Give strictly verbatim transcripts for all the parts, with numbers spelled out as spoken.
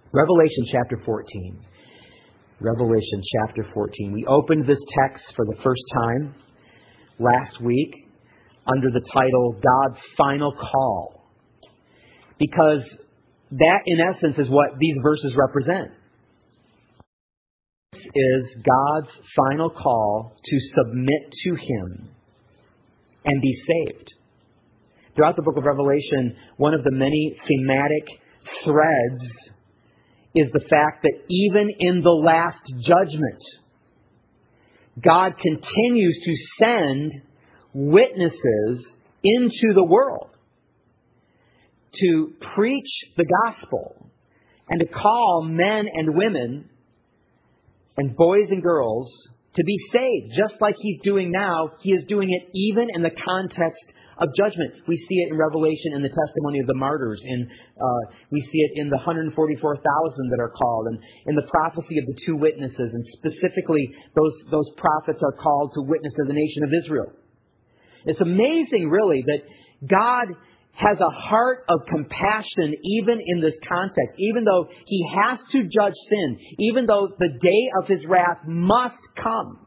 Revelation chapter fourteen. Revelation chapter fourteen. We opened this text for the first time last week under the title, God's Final Call. Because that, in essence, is what these verses represent. This is God's final call to submit to Him and be saved. Throughout the book of Revelation, one of the many thematic threads is the fact that even in the last judgment, God continues to send witnesses into the world to preach the gospel and to call men and women and boys and girls to be saved. Just like He's doing now, He is doing it even in the context of judgment. We see it in Revelation in the testimony of the martyrs. In, uh, we see it in the one hundred forty-four thousand that are called. And in the prophecy of the two witnesses. And specifically, those, those prophets are called to witness to the nation of Israel. It's amazing, really, that God has a heart of compassion even in this context. Even though He has to judge sin. Even though the day of His wrath must come.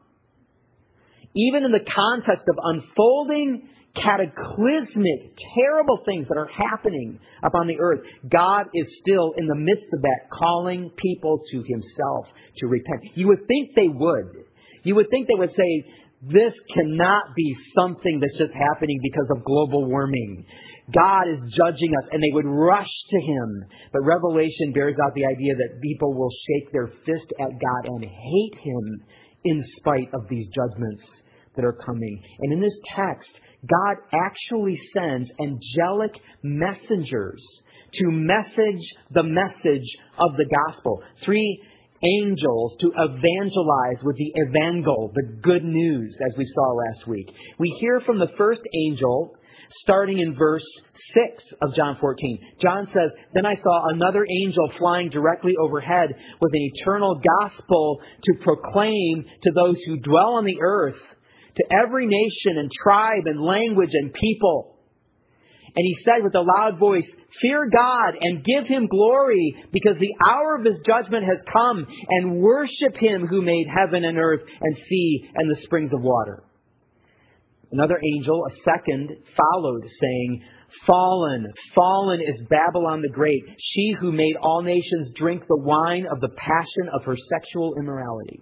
Even in the context of unfolding cataclysmic, terrible things that are happening upon the earth, God is still in the midst of that, calling people to Himself to repent. You would think they would. You would think they would say, this cannot be something that's just happening because of global warming. God is judging us, and they would rush to Him. But Revelation bears out the idea that people will shake their fist at God and hate Him in spite of these judgments that are coming. And in this text, God actually sends angelic messengers to message the message of the gospel. Three angels to evangelize with the evangel, the good news, as we saw last week. We hear from the first angel starting in verse six of John fourteen. John says, "Then I saw another angel flying directly overhead with an eternal gospel to proclaim to those who dwell on the earth, to every nation and tribe and language and people. And he said with a loud voice, 'Fear God and give Him glory, because the hour of His judgment has come, and worship Him who made heaven and earth and sea and the springs of water.' Another angel, a second, followed, saying, 'Fallen, fallen is Babylon the Great, she who made all nations drink the wine of the passion of her sexual immorality.'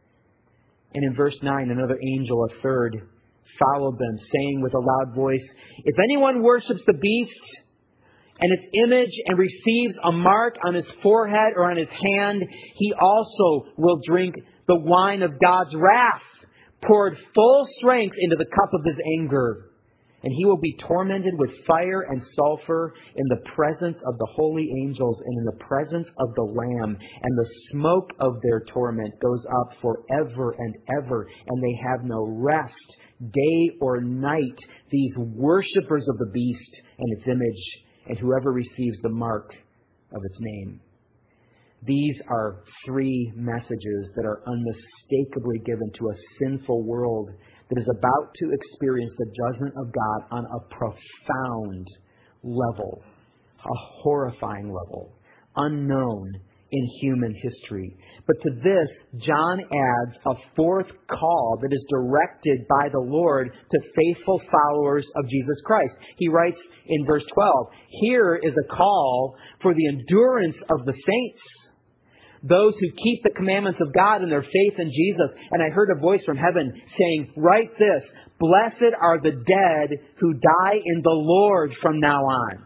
And in verse nine, another angel, a third, followed them, saying with a loud voice, 'If anyone worships the beast and its image and receives a mark on his forehead or on his hand, he also will drink the wine of God's wrath, poured full strength into the cup of His anger. And he will be tormented with fire and sulfur in the presence of the holy angels and in the presence of the Lamb. And the smoke of their torment goes up forever and ever. And they have no rest, day or night, these worshippers of the beast and its image, and whoever receives the mark of its name.'" These are three messages that are unmistakably given to a sinful world that is about to experience the judgment of God on a profound level, a horrifying level, unknown in human history. But to this, John adds a fourth call that is directed by the Lord to faithful followers of Jesus Christ. He writes in verse twelve, "Here is a call for the endurance of the saints, those who keep the commandments of God and their faith in Jesus. And I heard a voice from heaven saying, 'Write this, blessed are the dead who die in the Lord from now on.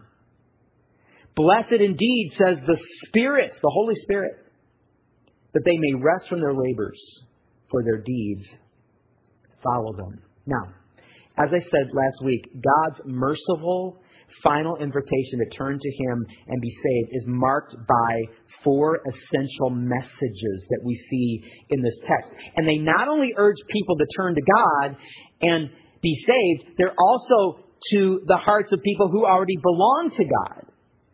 Blessed indeed, says the Spirit, the Holy Spirit, that they may rest from their labors, for their deeds follow them.'" Now, as I said last week, God's merciful final invitation to turn to Him and be saved is marked by four essential messages that we see in this text. And they not only urge people to turn to God and be saved, they're also to the hearts of people who already belong to God.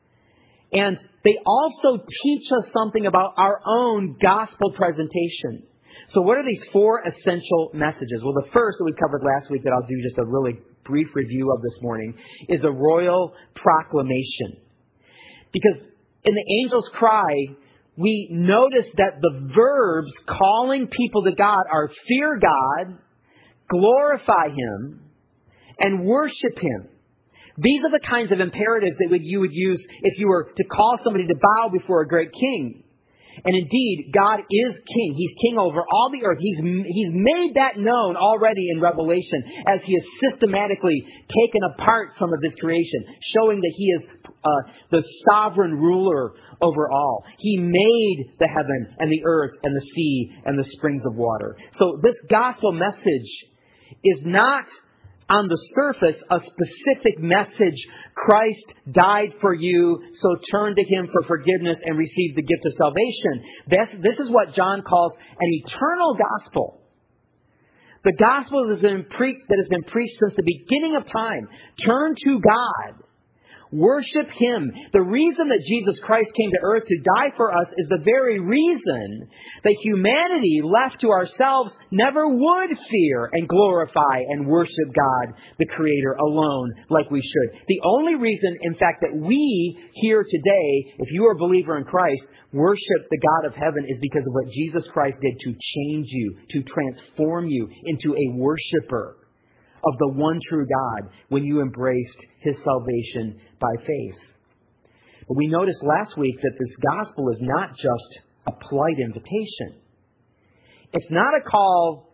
And they also teach us something about our own gospel presentation. So what are these four essential messages? Well, the first that we covered last week that I'll do just a really brief review of this morning is a royal proclamation. Because in the angel's cry, we notice that the verbs calling people to God are fear God, glorify Him, and worship Him. These are the kinds of imperatives that you would use if you were to call somebody to bow before a great king. And indeed, God is king. He's king over all the earth. He's, he's made that known already in Revelation as He has systematically taken apart some of His creation, showing that He is uh, the sovereign ruler over all. He made the heaven and the earth and the sea and the springs of water. So this gospel message is not on the surface a specific message. Christ died for you, so turn to Him for forgiveness and receive the gift of salvation. This, this is what John calls an eternal gospel. The gospel that has been preached, that has been preached since the beginning of time. Turn to God. Worship Him. The reason that Jesus Christ came to earth to die for us is the very reason that humanity left to ourselves never would fear and glorify and worship God, the Creator, alone like we should. The only reason, in fact, that we here today, if you are a believer in Christ, worship the God of heaven is because of what Jesus Christ did to change you, to transform you into a worshiper of the one true God when you embraced His salvation by faith. But we noticed last week that this gospel is not just a polite invitation. It's not a call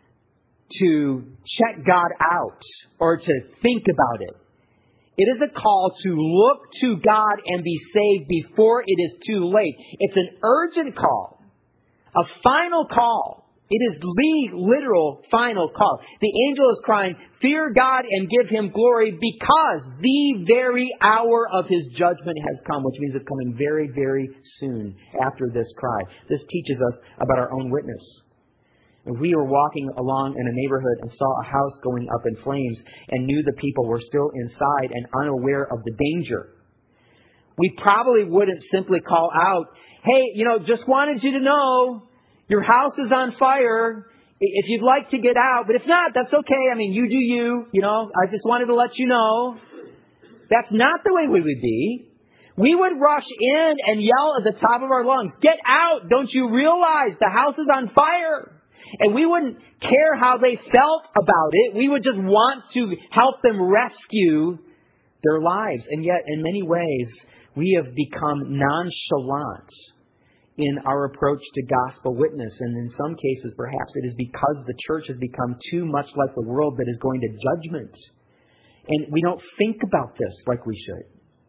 to check God out or to think about it. It is a call to look to God and be saved before it is too late. It's an urgent call, a final call. It is the literal final call. The angel is crying, fear God and give Him glory because the very hour of His judgment has come, which means it's coming very, very soon after this cry. This teaches us about our own witness. If we were walking along in a neighborhood and saw a house going up in flames and knew the people were still inside and unaware of the danger, we probably wouldn't simply call out, hey, you know, just wanted you to know, your house is on fire. If you'd like to get out, but if not, that's okay. I mean, you do you. You know, I just wanted to let you know. That's not the way we would be. We would rush in and yell at the top of our lungs, get out. Don't you realize the house is on fire? And we wouldn't care how they felt about it. We would just want to help them rescue their lives. And yet, in many ways, we have become nonchalant in our approach to gospel witness. And in some cases, perhaps it is because the church has become too much like the world that is going to judgment. And we don't think about this like we should.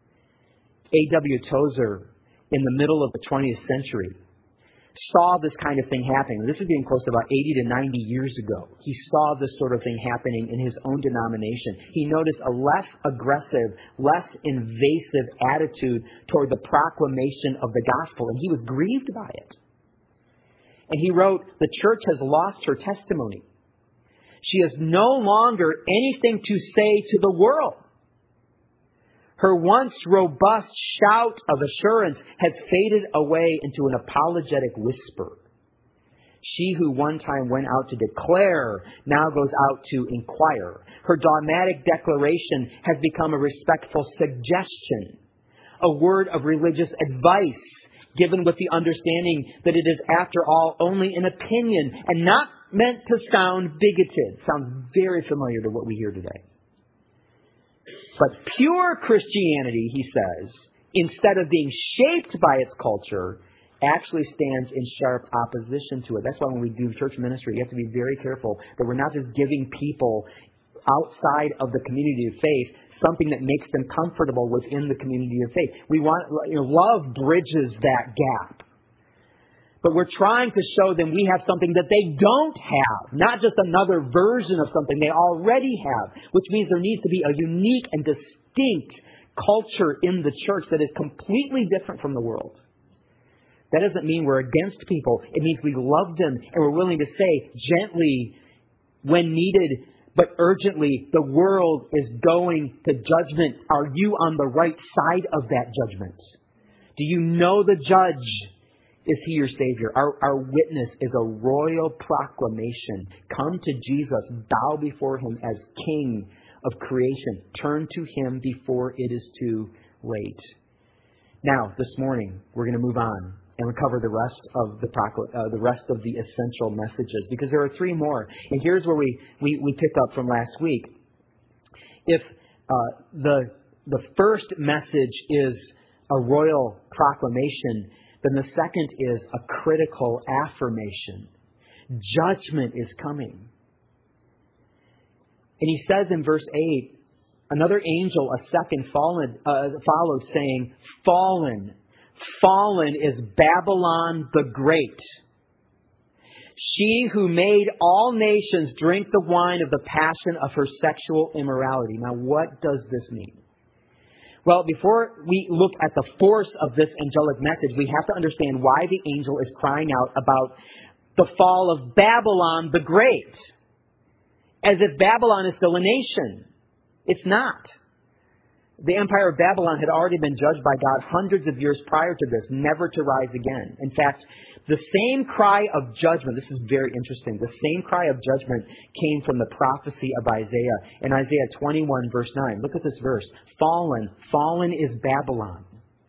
A W Tozer, in the middle of the twentieth century, saw this kind of thing happening. This is getting close to about eighty to ninety years ago. He saw this sort of thing happening in his own denomination. He noticed a less aggressive, less invasive attitude toward the proclamation of the gospel, and he was grieved by it. And he wrote, the church has lost her testimony. She has no longer anything to say to the world. Her once robust shout of assurance has faded away into an apologetic whisper. She who one time went out to declare now goes out to inquire. Her dogmatic declaration has become a respectful suggestion, a word of religious advice given with the understanding that it is, after all, only an opinion and not meant to sound bigoted. Sounds very familiar to what we hear today. But pure Christianity, he says, instead of being shaped by its culture, actually stands in sharp opposition to it. That's why when we do church ministry, you have to be very careful that we're not just giving people outside of the community of faith something that makes them comfortable within the community of faith. We want, you know, love bridges that gap. But we're trying to show them we have something that they don't have. Not just another version of something they already have. Which means there needs to be a unique and distinct culture in the church that is completely different from the world. That doesn't mean we're against people. It means we love them and we're willing to say gently, when needed, but urgently, the world is going to judgment. Are you on the right side of that judgment? Do you know the judge? Is He your Savior? Our, our witness is a royal proclamation. Come to Jesus. Bow before Him as King of creation. Turn to Him before it is too late. Now, this morning, we're going to move on and we cover the rest of the procl- uh, the rest of the essential messages, because there are three more. And here's where we, we, we pick up from last week. If uh, the the first message is a royal proclamation, then the second is a critical affirmation. Judgment is coming. And he says in verse eight, another angel, a second, fallen, uh, followed, saying, Fallen, fallen is Babylon the Great. She who made all nations drink the wine of the passion of her sexual immorality. Now, what does this mean? Well, before we look at the force of this angelic message, we have to understand why the angel is crying out about the fall of Babylon the Great. As if Babylon is still a nation. It's not. The empire of Babylon had already been judged by God hundreds of years prior to this, never to rise again. In fact, the same cry of judgment, this is very interesting, the same cry of judgment came from the prophecy of Isaiah. In Isaiah twenty-one, verse nine, look at this verse. Fallen, fallen is Babylon.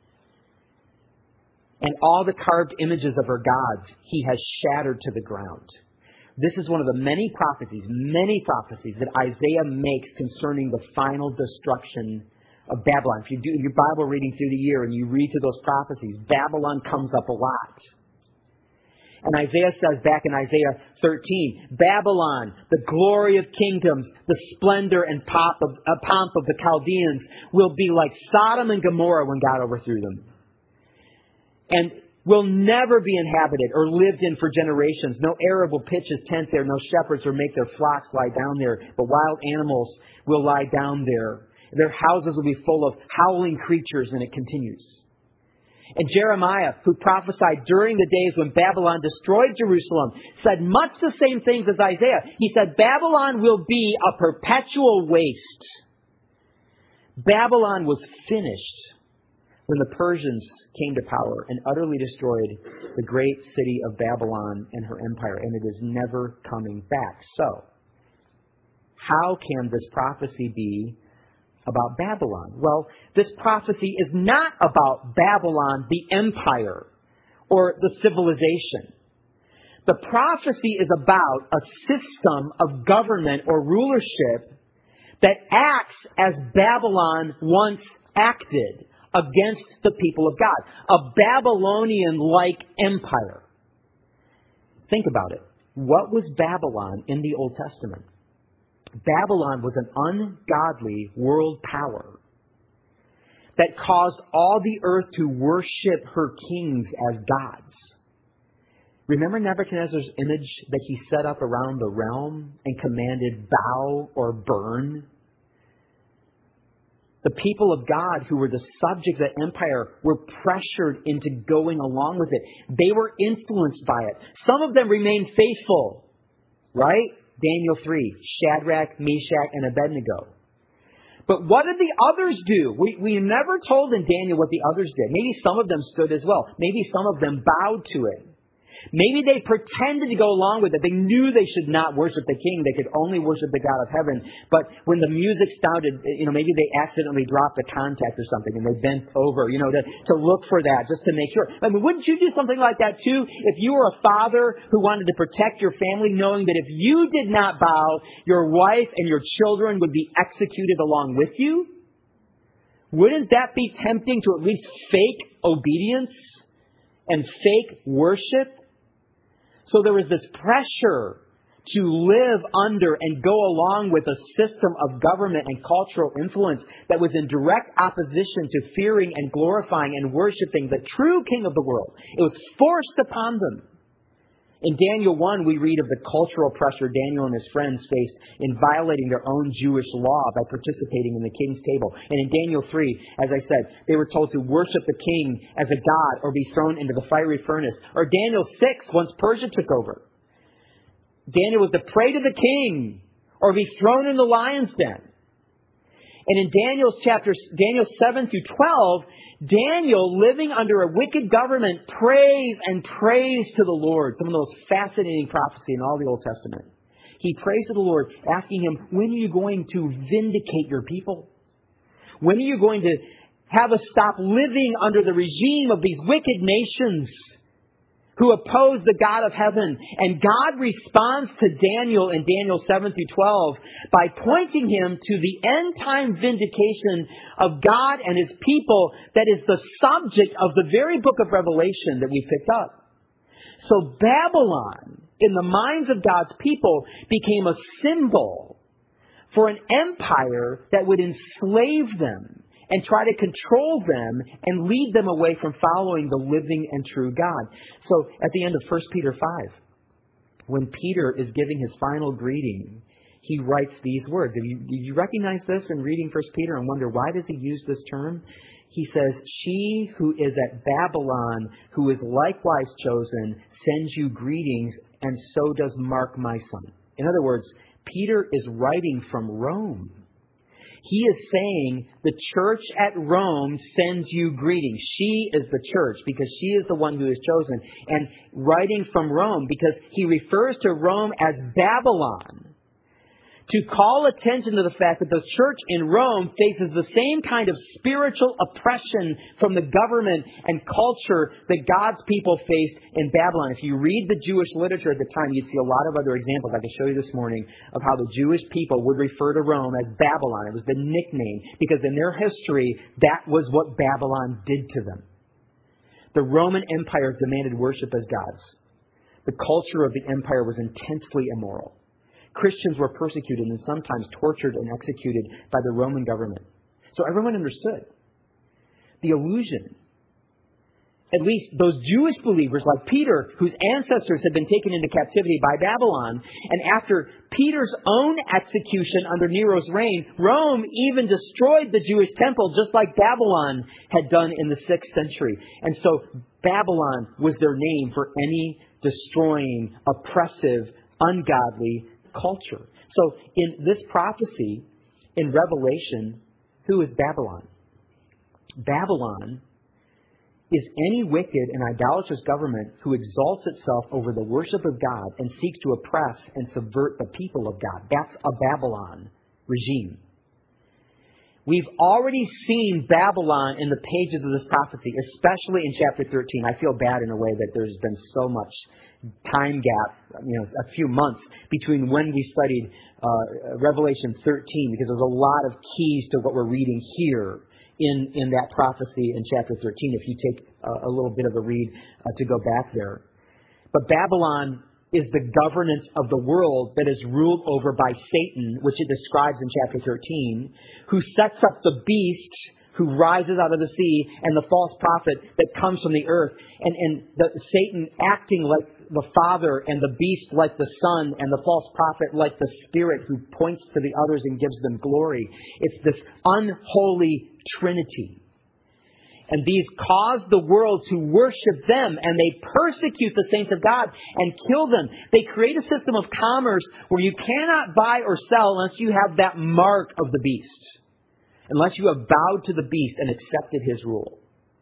And all the carved images of her gods he has shattered to the ground. This is one of the many prophecies, many prophecies that Isaiah makes concerning the final destruction of Babylon. If you do your Bible reading through the year and you read through those prophecies, Babylon comes up a lot. And Isaiah says back in Isaiah thirteen, Babylon, the glory of kingdoms, the splendor and pomp of, uh, pomp of the Chaldeans, will be like Sodom and Gomorrah when God overthrew them. And will never be inhabited or lived in for generations. No Arab will pitch his tent there. No shepherds will make their flocks lie down there. But wild animals will lie down there. Their houses will be full of howling creatures, and it continues. And Jeremiah, who prophesied during the days when Babylon destroyed Jerusalem, said much the same things as Isaiah. He said, Babylon will be a perpetual waste. Babylon was finished when the Persians came to power and utterly destroyed the great city of Babylon and her empire, and it is never coming back. So, how can this prophecy be about Babylon? Well, this prophecy is not about Babylon, the empire, or the civilization. The prophecy is about a system of government or rulership that acts as Babylon once acted against the people of God. A Babylonian-like empire. Think about it. What was Babylon in the Old Testament? Babylon was an ungodly world power that caused all the earth to worship her kings as gods. Remember Nebuchadnezzar's image that he set up around the realm and commanded bow or burn? The people of God who were the subject of the empire were pressured into going along with it. They were influenced by it. Some of them remained faithful, right? Daniel three, Shadrach, Meshach, and Abednego. But what did the others do? We, we never told in Daniel what the others did. Maybe some of them stood as well. Maybe some of them bowed to it. Maybe they pretended to go along with it. They knew they should not worship the king. They could only worship the God of heaven. But when the music started, you know, maybe they accidentally dropped a contact or something and they bent over, you know, to, to look for that just to make sure. I mean, wouldn't you do something like that too? If you were a father who wanted to protect your family, knowing that if you did not bow, your wife and your children would be executed along with you? Wouldn't that be tempting to at least fake obedience and fake worship? So there was this pressure to live under and go along with a system of government and cultural influence that was in direct opposition to fearing and glorifying and worshiping the true King of the world. It was forced upon them. In Daniel one, we read of the cultural pressure Daniel and his friends faced in violating their own Jewish law by participating in the king's table. And in Daniel three, as I said, they were told to worship the king as a god or be thrown into the fiery furnace. Or Daniel six, once Persia took over, Daniel was to pray to the king or be thrown in the lion's den. And in Daniel's chapters, Daniel seven through twelve, Daniel, living under a wicked government, prays and prays to the Lord. Some of the most fascinating prophecy in all the Old Testament. He prays to the Lord, asking him, when are you going to vindicate your people? When are you going to have us stop living under the regime of these wicked nations who oppose the God of heaven. And God responds to Daniel in Daniel seven through twelve by pointing him to the end time vindication of God and His people that is the subject of the very book of Revelation that we picked up. So Babylon, in the minds of God's people, became a symbol for an empire that would enslave them and try to control them and lead them away from following the living and true God. So at the end of First Peter five, when Peter is giving his final greeting, he writes these words. If you, do you recognize this in reading First Peter and wonder, why does he use this term? He says, "She who is at Babylon, who is likewise chosen, sends you greetings, and so does Mark, my son." In other words, Peter is writing from Rome. He is saying the church at Rome sends you greetings. She is the church because she is the one who is chosen. And writing from Rome because he refers to Rome as Babylon, to call attention to the fact that the church in Rome faces the same kind of spiritual oppression from the government and culture that God's people faced in Babylon. If you read the Jewish literature at the time, you'd see a lot of other examples. I can show you this morning of how the Jewish people would refer to Rome as Babylon. It was the nickname because in their history, that was what Babylon did to them. The Roman Empire demanded worship as gods. The culture of the empire was intensely immoral. Christians were persecuted and sometimes tortured and executed by the Roman government. So everyone understood the illusion. At least those Jewish believers like Peter, whose ancestors had been taken into captivity by Babylon. And after Peter's own execution under Nero's reign, Rome even destroyed the Jewish temple just like Babylon had done in the sixth century. And so Babylon was their name for any destroying, oppressive, ungodly culture. So in this prophecy, in Revelation, who is Babylon? Babylon is any wicked and idolatrous government who exalts itself over the worship of God and seeks to oppress and subvert the people of God. That's a Babylon regime. We've already seen Babylon in the pages of this prophecy, especially in chapter thirteen. I feel bad in a way that there's been so much time gap, you know, a few months between when we studied uh, Revelation thirteen, because there's a lot of keys to what we're reading here in, in that prophecy in chapter thirteen, if you take a, a little bit of a read uh, to go back there. But Babylon is the governance of the world that is ruled over by Satan, which it describes in chapter thirteen, who sets up the beast who rises out of the sea and the false prophet that comes from the earth. And, and the, Satan acting like the Father and the beast like the Son and the false prophet like the Spirit who points to the others and gives them glory. It's this unholy Trinity. And these cause the world to worship them, and they persecute the saints of God and kill them. They create a system of commerce where you cannot buy or sell unless you have that mark of the beast, unless you have bowed to the beast and accepted his rule.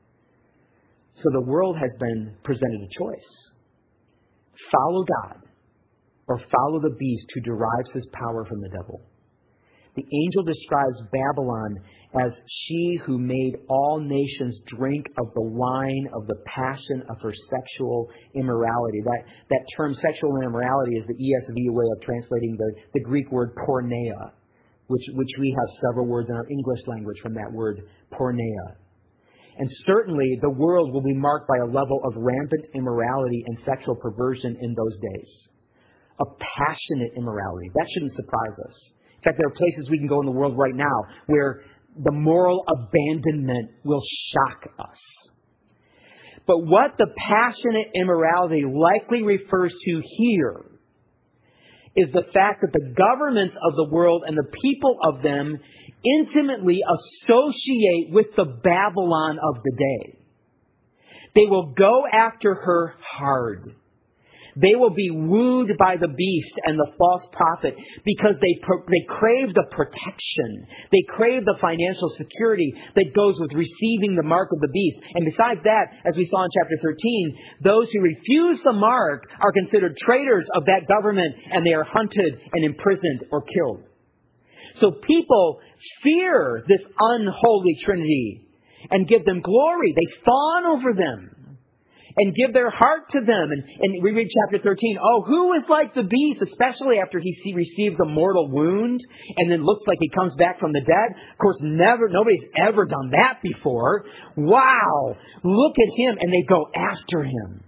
So the world has been presented a choice. Follow God or follow the beast who derives his power from the devil. The angel describes Babylon as she who made all nations drink of the wine of the passion of her sexual immorality. That, that term sexual immorality is the E S V way of translating the, the Greek word porneia, which, which we have several words in our English language from that word porneia. And certainly the world will be marked by a level of rampant immorality and sexual perversion in those days. A passionate immorality. That shouldn't surprise us. In fact, there are places we can go in the world right now where the moral abandonment will shock us. But what the passionate immorality likely refers to here is the fact that the governments of the world and the people of them intimately associate with the Babylon of the day. They will go after her hard. They will be wooed by the beast and the false prophet because they pro- they crave the protection. They crave the financial security that goes with receiving the mark of the beast. And besides that, as we saw in chapter thirteen, those who refuse the mark are considered traitors of that government, and they are hunted and imprisoned or killed. So people fear this unholy Trinity and give them glory. They fawn over them. and give their heart to them. And, and we read chapter thirteen. Oh, who is like the beast, especially after he see, receives a mortal wound and then looks like he comes back from the dead? Of course, never, nobody's ever done that before. Wow, look at him. And they go after him.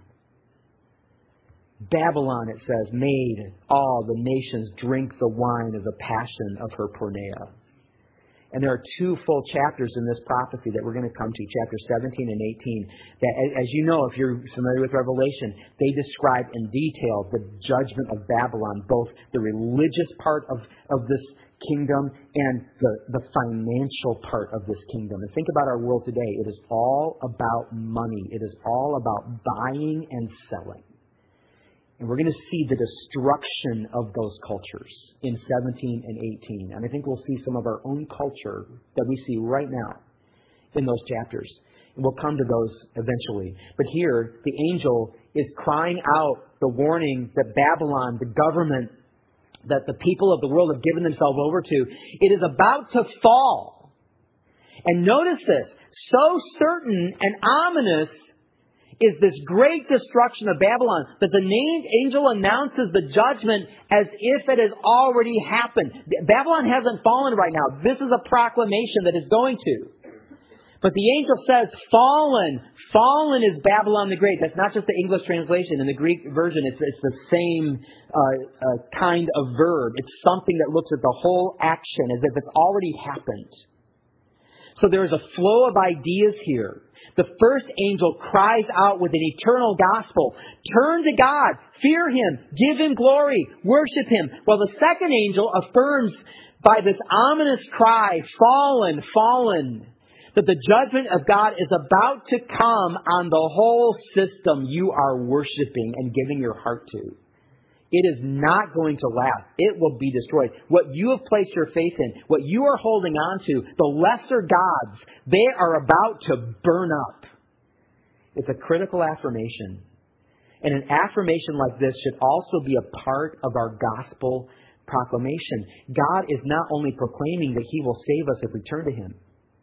Babylon, it says, made all the nations drink the wine of the passion of her porneia. And there are two full chapters in this prophecy that we're going to come to, chapter seventeen and eighteen, that, as you know, if you're familiar with Revelation, they describe in detail the judgment of Babylon, both the religious part of, of this kingdom and the, the financial part of this kingdom. And think about our world today. It is all about money. It is all about buying and selling. And we're going to see the destruction of those cultures in seventeen and eighteen. And I think we'll see some of our own culture that we see right now in those chapters. And we'll come to those eventually. But here, the angel is crying out the warning that Babylon, the government, that the people of the world have given themselves over to, it is about to fall. And notice this, so certain and ominous is this great destruction of Babylon that the named angel announces the judgment as if it has already happened. Babylon hasn't fallen right now. This is a proclamation that is going to. But the angel says, fallen, fallen is Babylon the Great. That's not just the English translation. In the Greek version, it's, it's the same uh, uh, kind of verb. It's something that looks at the whole action as if it's already happened. So there is a flow of ideas here. The first angel cries out with an eternal gospel. Turn to God. Fear Him. Give Him glory. Worship Him. While the second angel affirms by this ominous cry, fallen, fallen, that the judgment of God is about to come on the whole system you are worshiping and giving your heart to. It is not going to last. It will be destroyed. What you have placed your faith in, what you are holding on to, the lesser gods, they are about to burn up. It's a critical affirmation. And an affirmation like this should also be a part of our gospel proclamation. God is not only proclaiming that He will save us if we turn to Him,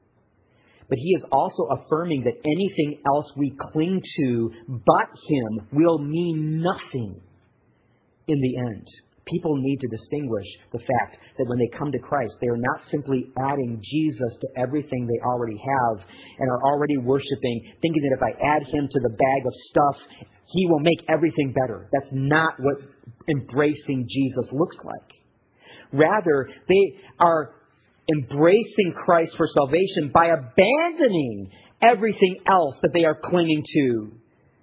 but He is also affirming that anything else we cling to but Him will mean nothing in the end. People need to distinguish the fact that when they come to Christ, they are not simply adding Jesus to everything they already have and are already worshiping, thinking that if I add Him to the bag of stuff, He will make everything better. That's not what embracing Jesus looks like. Rather, they are embracing Christ for salvation by abandoning everything else that they are clinging to.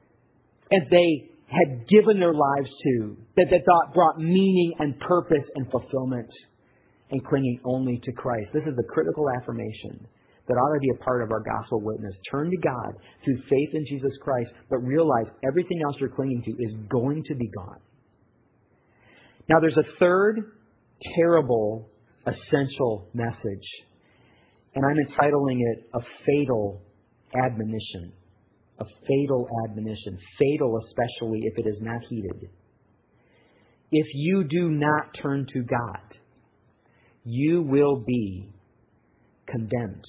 And they had given their lives to, that they thought brought meaning and purpose and fulfillment, and clinging only to Christ. This is the critical affirmation that ought to be a part of our gospel witness. Turn to God through faith in Jesus Christ, but realize everything else you're clinging to is going to be gone. Now there's a third terrible, essential message, and I'm entitling it a fatal admonition. A fatal admonition. Fatal especially if it is not heeded. If you do not turn to God, you will be condemned.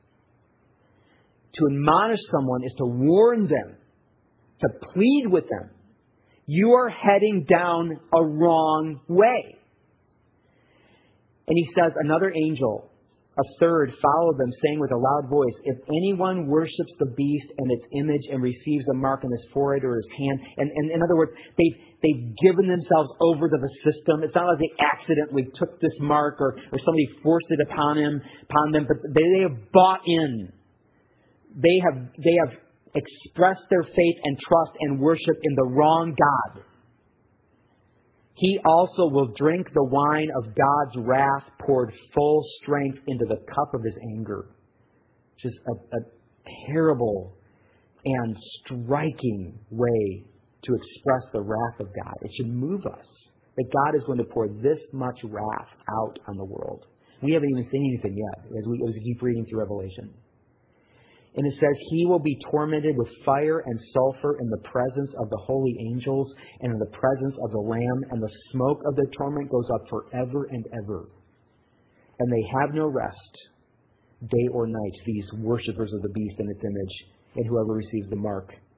To admonish someone is to warn them, to plead with them. You are heading down a wrong way. And he says, another angel, a third, followed them, saying with a loud voice, if anyone worships the beast and its image and receives a mark on his forehead or his hand, and, and in other words, they've, they've given themselves over to the system. It's not like they accidentally took this mark or, or somebody forced it upon him, upon them, but they, they have bought in. They have, they have expressed their faith and trust and worship in the wrong God. He also will drink the wine of God's wrath poured full strength into the cup of His anger. Just a, a terrible and striking way to express the wrath of God. It should move us that God is going to pour this much wrath out on the world. We haven't even seen anything yet as we, as we keep reading through Revelation. And it says, He will be tormented with fire and sulfur in the presence of the holy angels and in the presence of the Lamb, and the smoke of their torment goes up forever and ever. And they have no rest, day or night, these worshippers of the beast and its image, and whoever receives the mark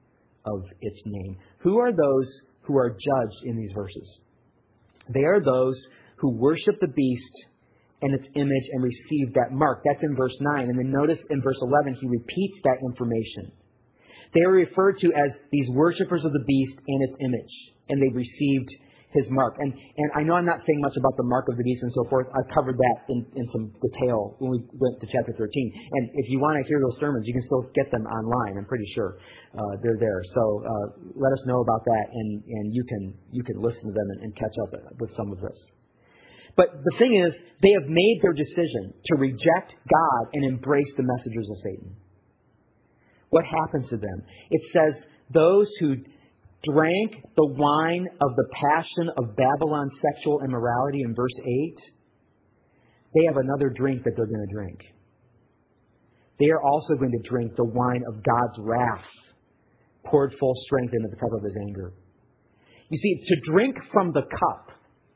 of its name. Who are those who are judged in these verses? They are those who worship the beast and its image and receive that mark. That's in verse nine. And then notice in verse eleven, he repeats that information. They are referred to as these worshipers of the beast and its image. And they've received his mark. And and I know I'm not saying much about the mark of the beast and so forth. I've covered that in, in some detail when we went to chapter thirteen. And if you want to hear those sermons, you can still get them online. I'm pretty sure uh, they're there. So uh, let us know about that, and, and you can you can listen to them and, and catch up with some of this. But the thing is, they have made their decision to reject God and embrace the messengers of Satan. What happens to them? It says, those who drank the wine of the passion of Babylon's sexual immorality in verse eight, they have another drink that they're going to drink. They are also going to drink the wine of God's wrath, poured full strength into the cup of his anger. You see, to drink from the cup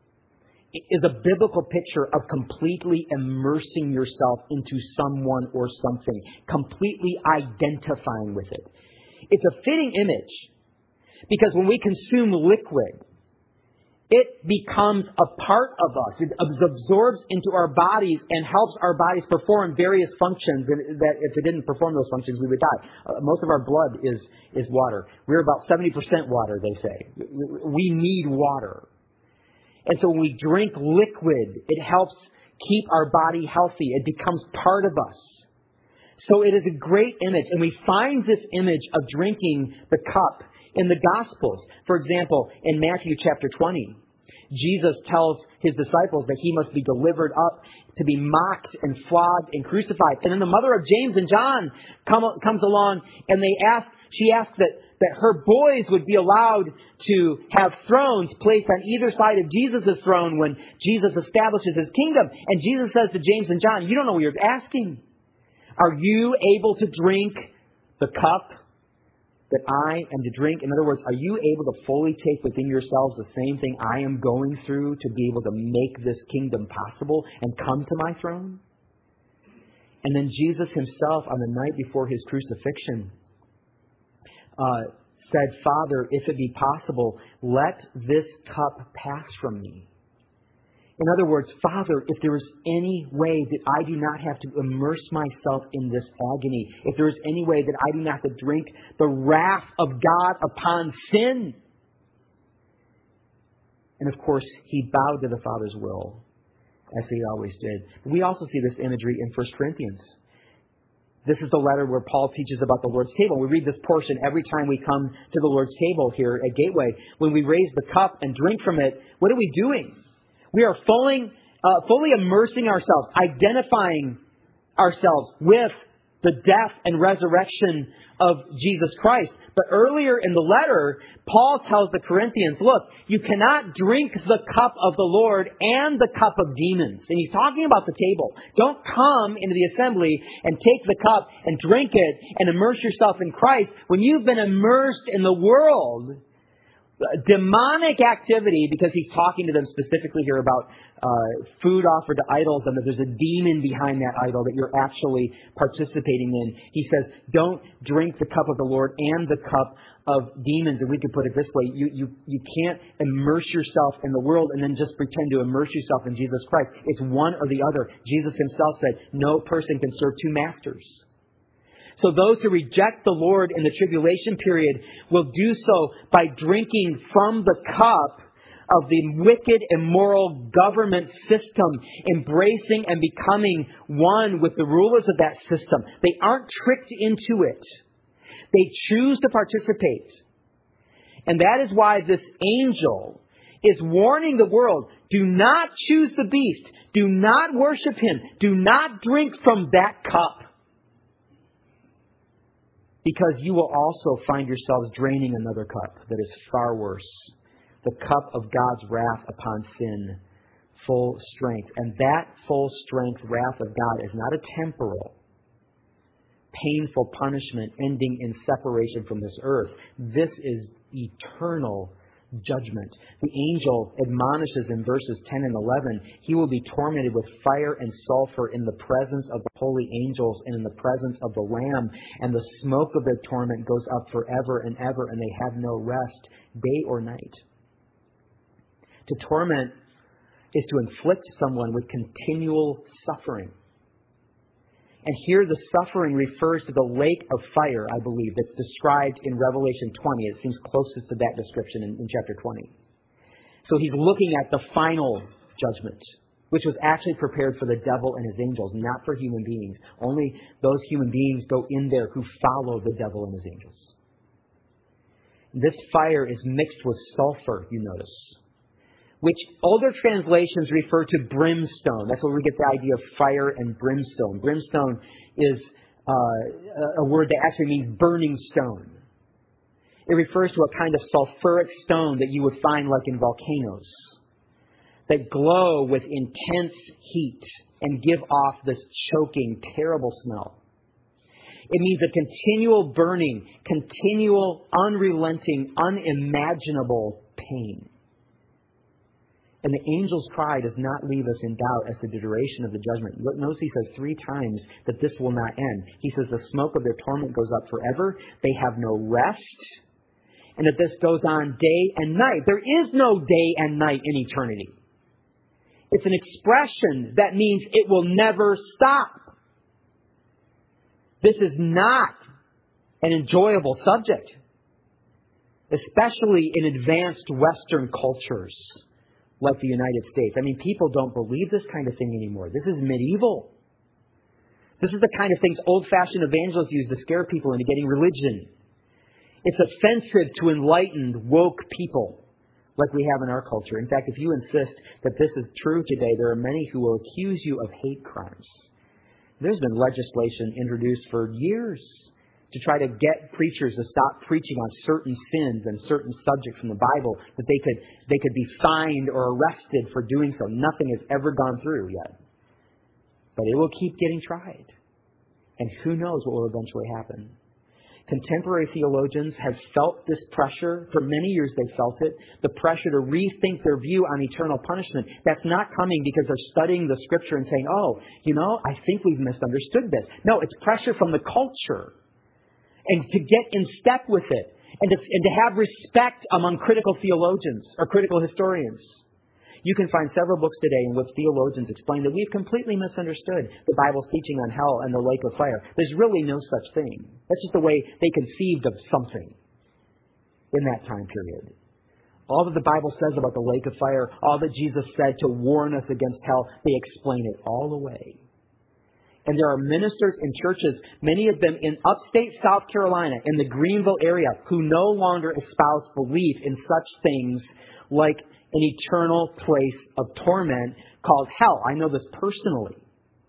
is a biblical picture of completely immersing yourself into someone or something, completely identifying with it. It's a fitting image because when we consume liquid, it becomes a part of us. It absorbs into our bodies and helps our bodies perform various functions. And that if it didn't perform those functions, we would die. Uh, most of our blood is is water. We're about seventy percent water, they say. We need water. And so when we drink liquid, it helps keep our body healthy. It becomes part of us. So it is a great image. And we find this image of drinking the cup in the Gospels. For example, in Matthew chapter twenty, Jesus tells his disciples that he must be delivered up to be mocked and flogged and crucified. And then the mother of James and John come, comes along and they ask, she asks that, that her boys would be allowed to have thrones placed on either side of Jesus' throne when Jesus establishes his kingdom. And Jesus says to James and John, you don't know what you're asking. Are you able to drink the cup that I am to drink? In other words, are you able to fully take within yourselves the same thing I am going through to be able to make this kingdom possible and come to my throne? And then Jesus himself, on the night before his crucifixion, uh, said, Father, if it be possible, let this cup pass from me. In other words, Father, if there is any way that I do not have to immerse myself in this agony, if there is any way that I do not have to drink the wrath of God upon sin. And of course, he bowed to the Father's will, as he always did. We also see this imagery in First Corinthians. This is the letter where Paul teaches about the Lord's table. We read this portion every time we come to the Lord's table here at Gateway. When we raise the cup and drink from it, what are we doing? We are fully, uh, fully immersing ourselves, identifying ourselves with the death and resurrection of Jesus Christ. But earlier in the letter, Paul tells the Corinthians, look, you cannot drink the cup of the Lord and the cup of demons. And he's talking about the table. Don't come into the assembly and take the cup and drink it and immerse yourself in Christ when you've been immersed in the world. Demonic activity, because he's talking to them specifically here about uh, food offered to idols and that there's a demon behind that idol that you're actually participating in. He says, don't drink the cup of the Lord and the cup of demons. And we could put it this way, you, you, you can't immerse yourself in the world and then just pretend to immerse yourself in Jesus Christ. It's one or the other. Jesus himself said, no person can serve two masters. So those who reject the Lord in the tribulation period will do so by drinking from the cup of the wicked, immoral government system, embracing and becoming one with the rulers of that system. They aren't tricked into it. They choose to participate. And that is why this angel is warning the world, do not choose the beast. Do not worship him. Do not drink from that cup. Because you will also find yourselves draining another cup that is far worse. The cup of God's wrath upon sin. Full strength. And that full strength wrath of God is not a temporal, painful punishment ending in separation from this earth. This is eternal judgment. The angel admonishes in verses ten and eleven, he will be tormented with fire and sulfur in the presence of the holy angels and in the presence of the Lamb. And the smoke of their torment goes up forever and ever, and they have no rest, day or night. To torment is to inflict someone with continual suffering. And here the suffering refers to the lake of fire, I believe, that's described in Revelation twenty. It seems closest to that description in, in chapter twenty. So he's looking at the final judgment, which was actually prepared for the devil and his angels, not for human beings. Only those human beings go in there who follow the devil and his angels. This fire is mixed with sulfur, you notice, which older translations refer to brimstone. That's where we get the idea of fire and brimstone. Brimstone is uh, a word that actually means burning stone. It refers to a kind of sulfuric stone that you would find like in volcanoes that glow with intense heat and give off this choking, terrible smell. It means a continual burning, continual, unrelenting, unimaginable pain. And the angel's cry does not leave us in doubt as to the duration of the judgment. Notice he says three times that this will not end. He says the smoke of their torment goes up forever. They have no rest. And that this goes on day and night. There is no day and night in eternity. It's an expression that means it will never stop. This is not an enjoyable subject, especially in advanced Western cultures like the United States. I mean, people don't believe this kind of thing anymore. This is medieval. This is the kind of things old-fashioned evangelists use to scare people into getting religion. It's offensive to enlightened, woke people like we have in our culture. In fact, if you insist that this is true today, there are many who will accuse you of hate crimes. There's been legislation introduced for years to try to get preachers to stop preaching on certain sins and certain subjects from the Bible, that they could they could be fined or arrested for doing so. Nothing has ever gone through yet. But it will keep getting tried. And who knows what will eventually happen. Contemporary theologians have felt this pressure. For many years they felt it. The pressure to rethink their view on eternal punishment. That's not coming because they're studying the Scripture and saying, oh, you know, I think we've misunderstood this. No, it's pressure from the culture. And to get in step with it. And to, and to have respect among critical theologians or critical historians. You can find several books today in which theologians explain that we've completely misunderstood the Bible's teaching on hell and the lake of fire. There's really no such thing. That's just the way they conceived of something in that time period. All that the Bible says about the lake of fire, all that Jesus said to warn us against hell, they explain it all away. And there are ministers in churches, many of them in upstate South Carolina, in the Greenville area, who no longer espouse belief in such things like an eternal place of torment called hell. I know this personally.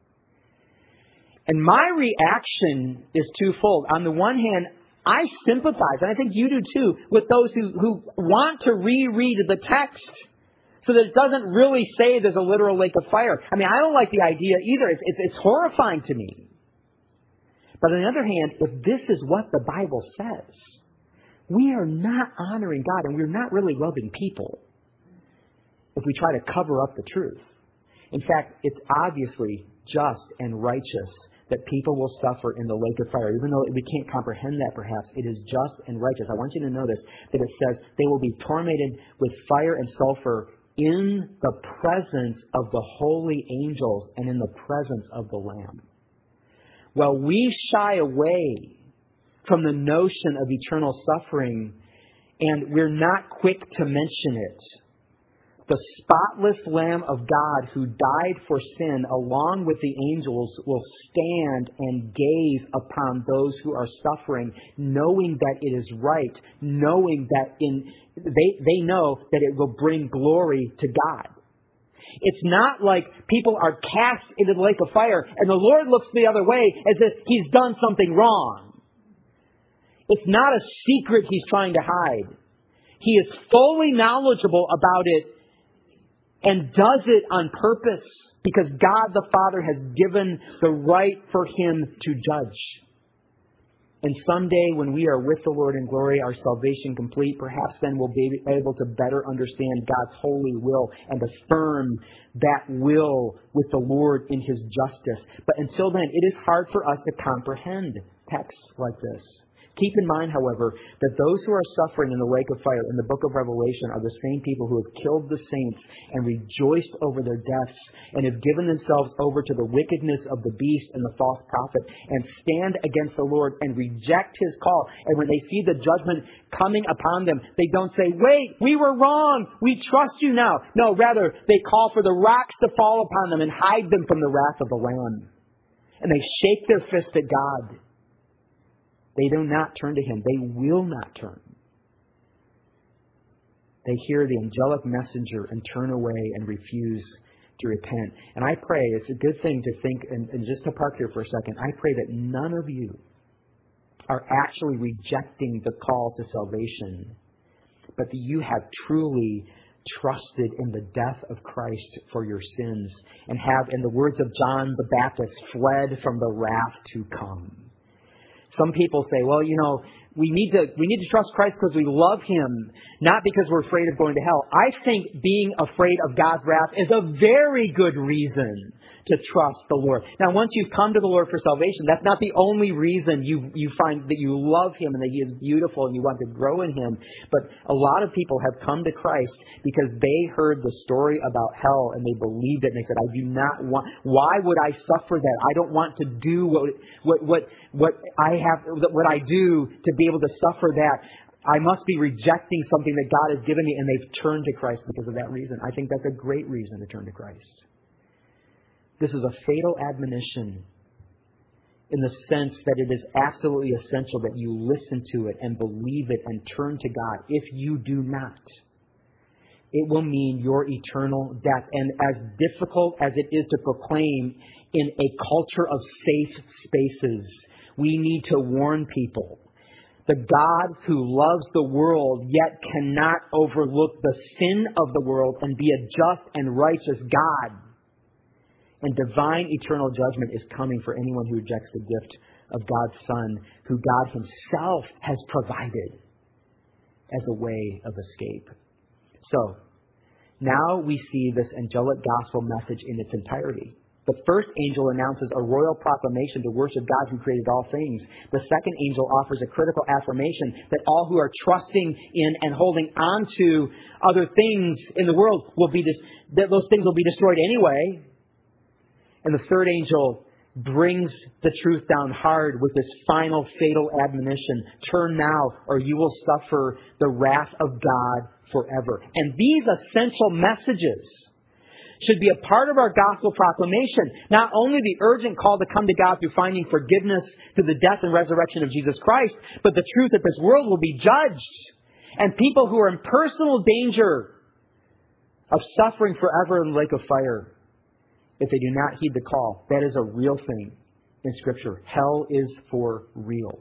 And my reaction is twofold. On the one hand, I sympathize, and I think you do too, with those who, who want to reread the text so that it doesn't really say there's a literal lake of fire. I mean, I don't like the idea either. It's, it's, it's horrifying to me. But on the other hand, if this is what the Bible says, we are not honoring God, and we're not really loving people if we try to cover up the truth. In fact, it's obviously just and righteous that people will suffer in the lake of fire. Even though we can't comprehend that perhaps, it is just and righteous. I want you to know this, that it says they will be tormented with fire and sulfur in the presence of the holy angels and in the presence of the Lamb. Well, we shy away from the notion of eternal suffering, and we're not quick to mention it. The spotless Lamb of God who died for sin along with the angels will stand and gaze upon those who are suffering, knowing that it is right, knowing that in they, they know that it will bring glory to God. It's not like people are cast into the lake of fire and the Lord looks the other way as if He's done something wrong. It's not a secret He's trying to hide. He is fully knowledgeable about it and does it on purpose because God the Father has given the right for Him to judge. And someday when we are with the Lord in glory, our salvation complete, perhaps then we'll be able to better understand God's holy will and affirm that will with the Lord in His justice. But until then, it is hard for us to comprehend texts like this. Keep in mind, however, that those who are suffering in the lake of fire in the book of Revelation are the same people who have killed the saints and rejoiced over their deaths and have given themselves over to the wickedness of the beast and the false prophet and stand against the Lord and reject His call. And when they see the judgment coming upon them, they don't say, wait, we were wrong. We trust you now. No, rather, they call for the rocks to fall upon them and hide them from the wrath of the Lamb. And they shake their fist at God. They do not turn to Him. They will not turn. They hear the angelic messenger and turn away and refuse to repent. And I pray, it's a good thing to think, and, and just to park here for a second, I pray that none of you are actually rejecting the call to salvation, but that you have truly trusted in the death of Christ for your sins and have, in the words of John the Baptist, fled from the wrath to come. Some people say, well, you know, we need to we need to trust Christ because we love Him, not because we're afraid of going to hell. I think being afraid of God's wrath is a very good reason to trust the Lord. Now, once you've come to the Lord for salvation, that's not the only reason you, you find that you love Him and that He is beautiful and you want to grow in Him. But a lot of people have come to Christ because they heard the story about hell and they believed it and they said, I do not want, why would I suffer that? I don't want to do what, what, what, what I have, what I do to be able to suffer that. I must be rejecting something that God has given me, and they've turned to Christ because of that reason. I think that's a great reason to turn to Christ. This is a fatal admonition in the sense that it is absolutely essential that you listen to it and believe it and turn to God. If you do not, it will mean your eternal death. And as difficult as it is to proclaim in a culture of safe spaces, we need to warn people. The God who loves the world yet cannot overlook the sin of the world and be a just and righteous God. And divine eternal judgment is coming for anyone who rejects the gift of God's Son, who God Himself has provided as a way of escape. So, now we see this angelic gospel message in its entirety. The first angel announces a royal proclamation to worship God who created all things. The second angel offers a critical affirmation that all who are trusting in and holding on to other things in the world will be dis- that those things will be destroyed anyway. And the third angel brings the truth down hard with this final fatal admonition. Turn now or you will suffer the wrath of God forever. And these essential messages should be a part of our gospel proclamation. Not only the urgent call to come to God through finding forgiveness through the death and resurrection of Jesus Christ, but the truth that this world will be judged. And people who are in personal danger of suffering forever in the lake of fire if they do not heed the call. That is a real thing in Scripture. Hell is for real.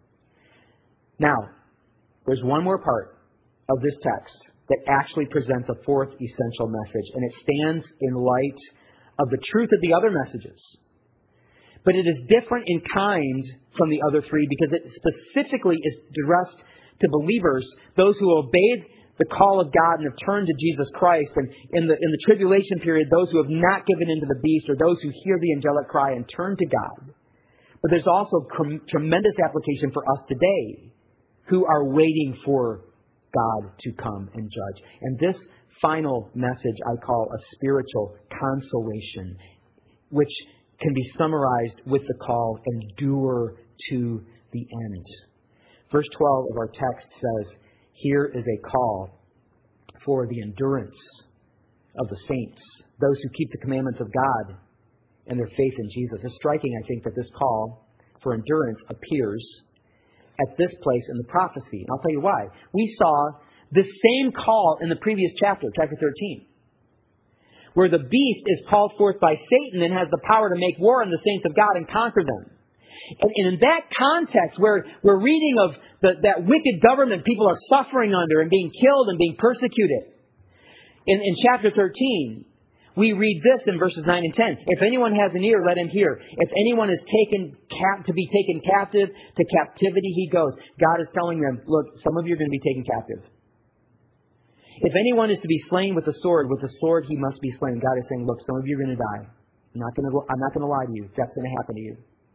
Now, there's one more part of this text that actually presents a fourth essential message, and it stands in light of the truth of the other messages. But it is different in kind from the other three because it specifically is addressed to believers, those who obeyed the call of God and have turned to Jesus Christ, and in the in the tribulation period, those who have not given in to the beast, or those who hear the angelic cry and turn to God. But there's also com- tremendous application for us today who are waiting for God to come and judge. And this final message I call a spiritual consolation, which can be summarized with the call, endure to the end. Verse twelve of our text says, here is a call for the endurance of the saints, those who keep the commandments of God and their faith in Jesus. It's striking, I think, that this call for endurance appears at this place in the prophecy. And I'll tell you why. We saw the same call in the previous chapter, chapter thirteen, where the beast is called forth by Satan and has the power to make war on the saints of God and conquer them. And in that context, where we're reading of the, that wicked government people are suffering under and being killed and being persecuted, in, in chapter thirteen, We read this in verses nine and ten. If anyone has an ear, let him hear. If anyone is taken cap- to be taken captive, to captivity he goes. God is telling them, look, some of you are going to be taken captive. If anyone is to be slain with the sword, with the sword he must be slain. God is saying, look, some of you are going to die. I'm not going to, I'm not going to lie to you. That's going to happen to you.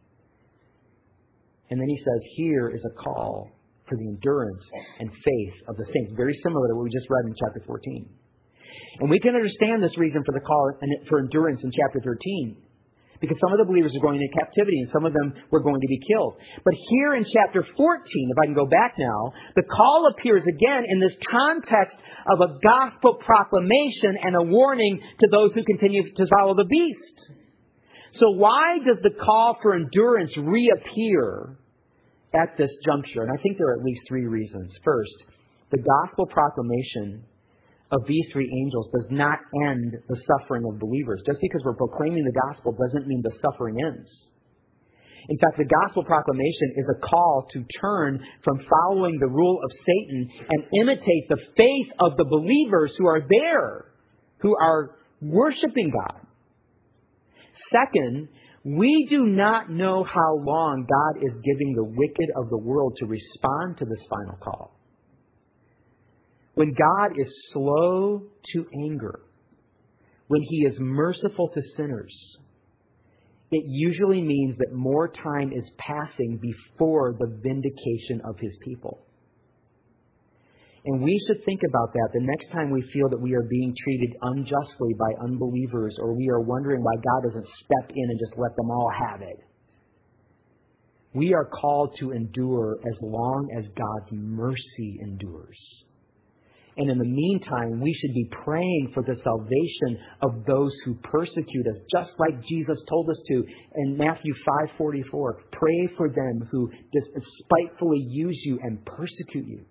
And then he says, here is a call for the endurance and faith of the saints. Very similar to what we just read in chapter fourteen. And we can understand this reason for the call for endurance in chapter thirteen. Because some of the believers are going into captivity and some of them were going to be killed. But here in chapter fourteen, if I can go back now, the call appears again in this context of a gospel proclamation and a warning to those who continue to follow the beast. So why does the call for endurance reappear at this juncture? And I think there are at least three reasons. First, the gospel proclamation of these three angels does not end the suffering of believers. Just because we're proclaiming the gospel doesn't mean the suffering ends. In fact, the gospel proclamation is a call to turn from following the rule of Satan and imitate the faith of the believers who are there, who are worshiping God. Second, we do not know how long God is giving the wicked of the world to respond to this final call. When God is slow to anger, when He is merciful to sinners, it usually means that more time is passing before the vindication of His people. And we should think about that the next time we feel that we are being treated unjustly by unbelievers, or we are wondering why God doesn't step in and just let them all have it. We are called to endure as long as God's mercy endures. And in the meantime, we should be praying for the salvation of those who persecute us, just like Jesus told us to in Matthew five forty-four. Pray for them who despitefully use you and persecute you.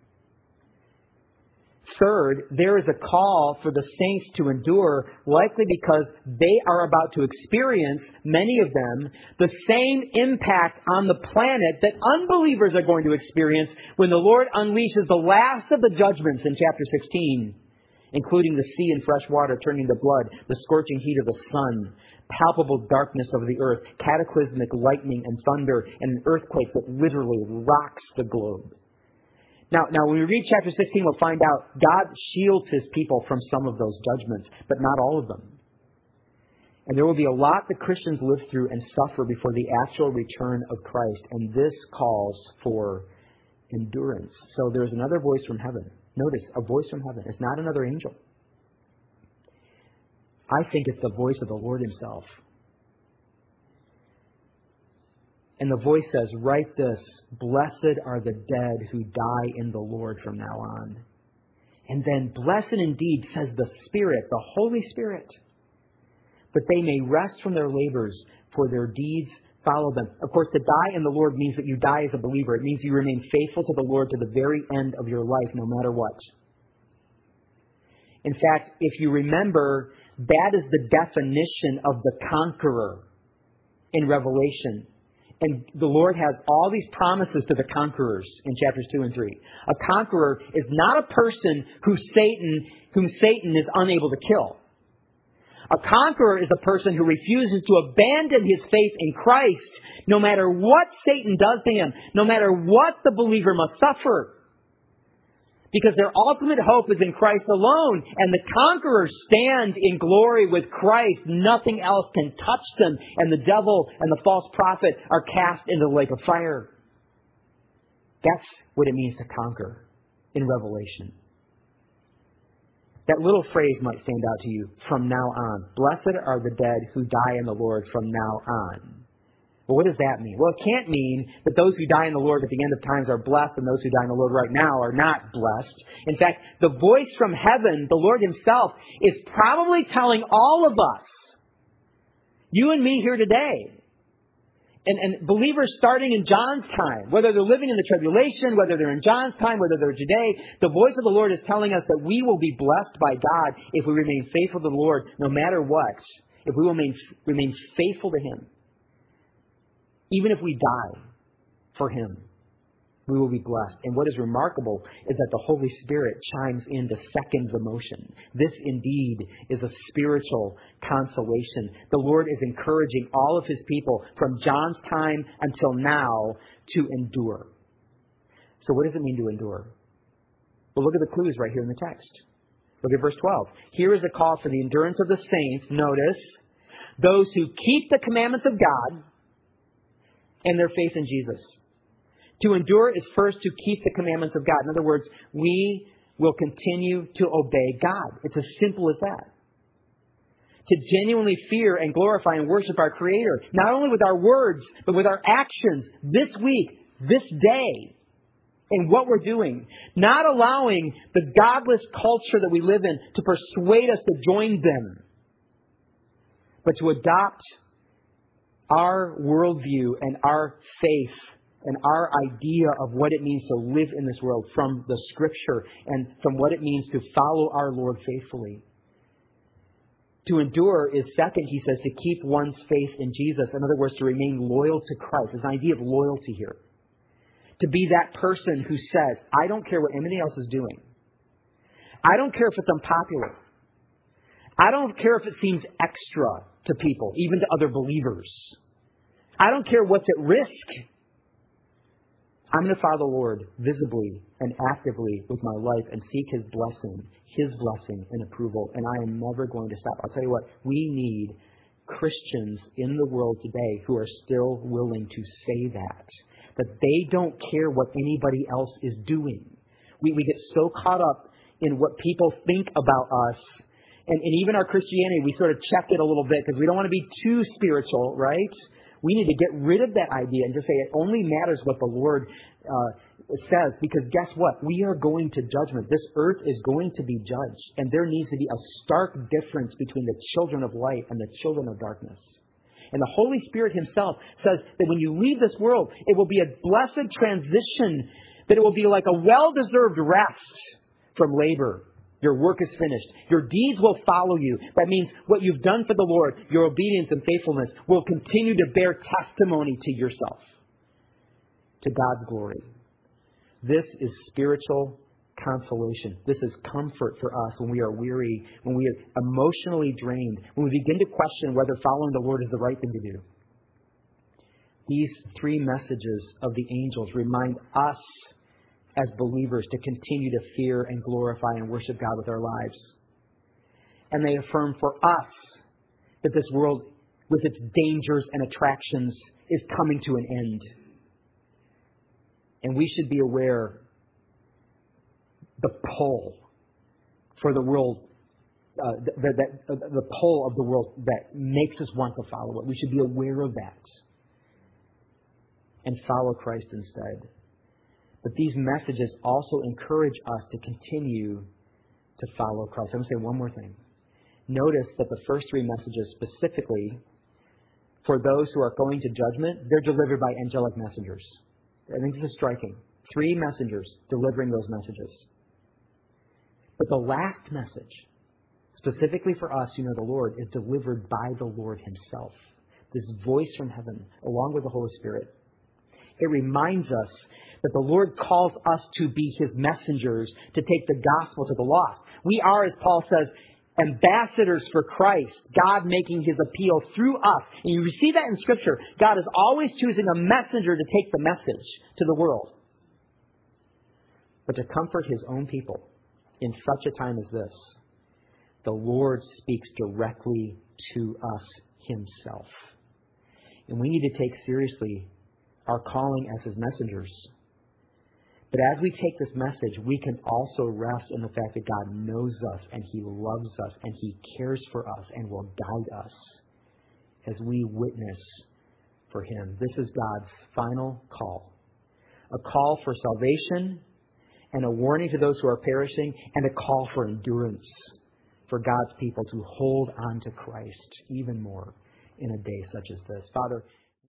Third, there is a call for the saints to endure, likely because they are about to experience, many of them, the same impact on the planet that unbelievers are going to experience when the Lord unleashes the last of the judgments in chapter sixteen, including the sea and fresh water turning to blood, the scorching heat of the sun, palpable darkness over the earth, cataclysmic lightning and thunder, and an earthquake that literally rocks the globe. Now, now, when we read chapter sixteen, we'll find out God shields His people from some of those judgments, but not all of them. And there will be a lot that Christians live through and suffer before the actual return of Christ. And this calls for endurance. So there's another voice from heaven. Notice, a voice from heaven. It's not another angel. I think it's the voice of the Lord Himself. And the voice says, write this, blessed are the dead who die in the Lord from now on. And then blessed indeed, says the Spirit, the Holy Spirit, but they may rest from their labors, for their deeds follow them. Of course, to die in the Lord means that you die as a believer. It means you remain faithful to the Lord to the very end of your life, no matter what. In fact, if you remember, that is the definition of the conqueror in Revelation. And the Lord has all these promises to the conquerors in chapters two and three. A conqueror is not a person who Satan, whom Satan is unable to kill. A conqueror is a person who refuses to abandon his faith in Christ, no matter what Satan does to him, no matter what the believer must suffer. Because their ultimate hope is in Christ alone. And the conquerors stand in glory with Christ. Nothing else can touch them. And the devil and the false prophet are cast into the lake of fire. That's what it means to conquer in Revelation. That little phrase might stand out to you, from now on. Blessed are the dead who die in the Lord from now on. Well, what does that mean? Well, it can't mean that those who die in the Lord at the end of times are blessed and those who die in the Lord right now are not blessed. In fact, the voice from heaven, the Lord Himself, is probably telling all of us, you and me here today, and, and believers starting in John's time, whether they're living in the tribulation, whether they're in John's time, whether they're today, the voice of the Lord is telling us that we will be blessed by God if we remain faithful to the Lord no matter what, if we will remain, remain faithful to Him. Even if we die for Him. We will be blessed. And what is remarkable is that the Holy Spirit chimes in to second the motion. This indeed is a spiritual consolation. The Lord is encouraging all of His people from John's time until now to endure. So what does it mean to endure? Well, look at the clues right here in the text. Look at verse twelve. Here is a call for the endurance of the saints. Notice, those who keep the commandments of God and their faith in Jesus. To endure is first to keep the commandments of God. In other words, we will continue to obey God. It's as simple as that. To genuinely fear and glorify and worship our Creator, not only with our words, but with our actions this week, this day, in what we're doing. Not allowing the godless culture that we live in to persuade us to join them, but to adopt our worldview and our faith and our idea of what it means to live in this world from the Scripture and from what it means to follow our Lord faithfully. To endure is second, he says, to keep one's faith in Jesus. In other words, to remain loyal to Christ. There's an idea of loyalty here. To be that person who says, I don't care what anybody else is doing. I don't care if it's unpopular. I don't care if it seems extra to people, even to other believers. I don't care what's at risk. I'm going to follow the Lord visibly and actively with my life and seek His blessing, His blessing and approval. And I am never going to stop. I'll tell you what, we need Christians in the world today who are still willing to say that. That they don't care what anybody else is doing. We, we get so caught up in what people think about us. And, and even our Christianity, we sort of check it a little bit because we don't want to be too spiritual, right? We need to get rid of that idea and just say it only matters what the Lord uh, says. Because guess what? We are going to judgment. This earth is going to be judged. And there needs to be a stark difference between the children of light and the children of darkness. And the Holy Spirit Himself says that when you leave this world, it will be a blessed transition. That it will be like a well-deserved rest from labor. Your work is finished. Your deeds will follow you. That means what you've done for the Lord, your obedience and faithfulness, will continue to bear testimony to yourself, to God's glory. This is spiritual consolation. This is comfort for us when we are weary, when we are emotionally drained, when we begin to question whether following the Lord is the right thing to do. These three messages of the angels remind us as believers to continue to fear and glorify and worship God with our lives. And they affirm for us that this world, with its dangers and attractions, is coming to an end. And we should be aware the pull for the world, uh, the, the, the, the pull of the world that makes us want to follow it. We should be aware of that and follow Christ instead. But these messages also encourage us to continue to follow Christ. I'm going to say one more thing. Notice that the first three messages specifically, for those who are going to judgment, they're delivered by angelic messengers. I think this is striking. Three messengers delivering those messages. But the last message, specifically for us who know the Lord, is delivered by the Lord Himself. This voice from heaven, along with the Holy Spirit. It reminds us that the Lord calls us to be His messengers, to take the gospel to the lost. We are, as Paul says, ambassadors for Christ, God making His appeal through us. And you see that in Scripture. God is always choosing a messenger to take the message to the world. But to comfort His own people in such a time as this, the Lord speaks directly to us Himself. And we need to take seriously our calling as His messengers. But as we take this message, we can also rest in the fact that God knows us and He loves us and He cares for us and will guide us as we witness for Him. This is God's final call. A call for salvation and a warning to those who are perishing, and a call for endurance for God's people to hold on to Christ even more in a day such as this. Father,